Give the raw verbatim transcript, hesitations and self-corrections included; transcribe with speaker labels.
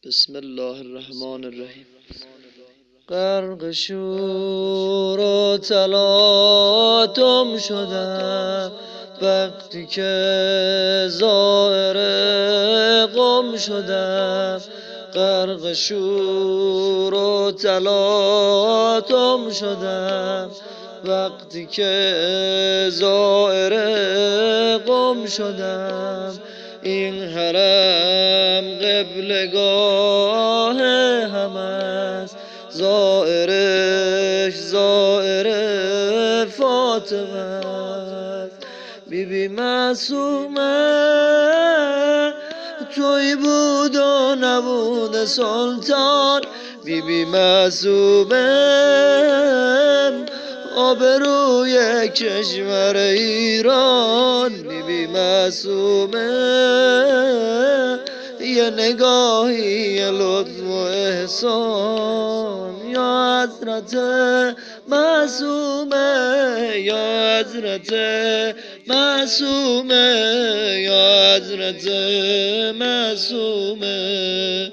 Speaker 1: بسم الله الرحمن الرحیم. غرق شور و تلاطم شدم وقتی که زائر قم شدم. غرق شور و تلاطم شدم وقتی که زائر قم شدم. این حرم قبلگاه هم است، زائرش زائر فاطمه است. بی بی معصومه توی بود و نبود سلطان. بی بی معصومه آبروی کشور ایران. بی بی معصومه یه نگاهی یه لطف و احسان. یا حضرت معصومه، یا حضرت معصومه، یا حضرت معصومه.